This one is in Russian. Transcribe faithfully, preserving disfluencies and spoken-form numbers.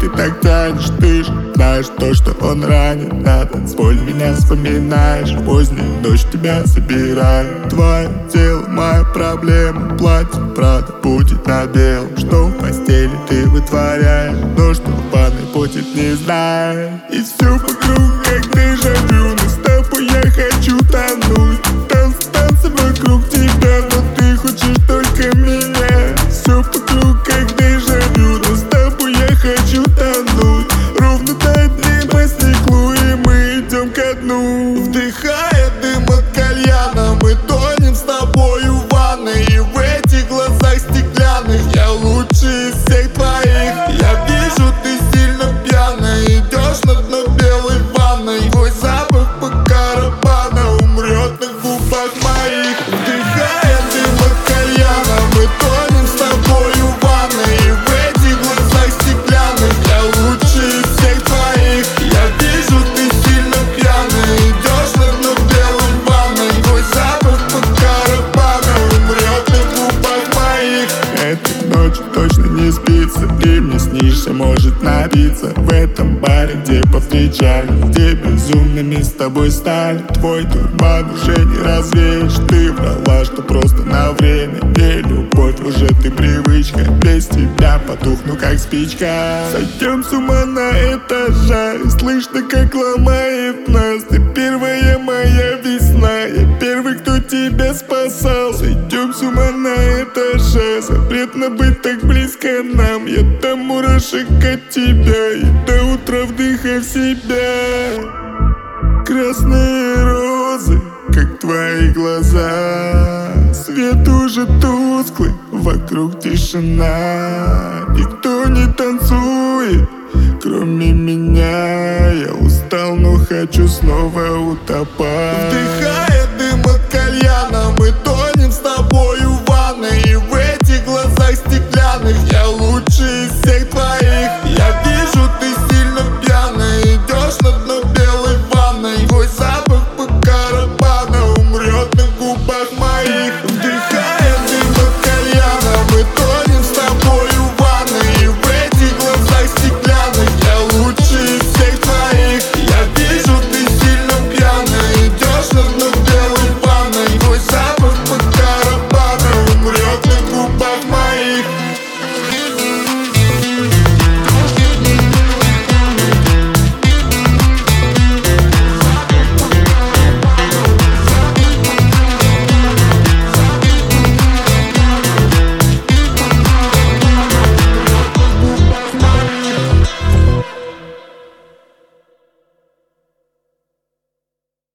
ты так тянешь? Ты же знаешь то, что он ранит. На танцполе меня вспоминаешь, поздний дождь тебя собирает. Твое тело, моя проблема, платье Прада будет на белом. Что в постели ты вытворяешь, то, что в ванной будет, не знаю. И все вокруг как дежавю, но с тобой я хочу тонуть. Танцы, танцы вокруг тебя, но ты хочешь только меня. Все вокруг как дежавю, но с тобой я хочу тонуть. Ровно до неба стеклу, и мы идем ко дну. Вдыхая дым от кальяна, мы тонем с тобою в ванной. И в этих глазах стеклянных я лучший из всех твоих. Я вижу, ты сильно пьяная, идешь на дно белой ванной. Твой запах по карабану умрет на губах моих. Вдыхая дым от кальяна, мы тонем с тобою в ванной. И в этих глазах стеклянных я лучший из всех твоих. Я вижу, ты сильно пьяная, идешь на дно белой ванной. Твой запах по карабану умрет на губах моих. Этой ночью точно не спится, ты мне снишься, может напиться. В этом баре, где повстречали, где безумными с тобой стали. Твой туман уже не развеешь, ты врала, что просто на время. Не любовь, уже ты привычка, без тебя потухну как спичка. Сойдем с ума на этажах, слышно как ломает нас. Ты первая моя весна, я первый, кто тебя спасал. Сойдем с ума на этажах, запретно быть так близко нам. Я до мурашек от тебя и до утра вдыхай в себя. Красные розы, как твои глаза. Свет уже тусклый, вокруг тишина. Никто не танцует, кроме меня. Я устал, но хочу снова утопать. Вдыхая дым от кальяна, мы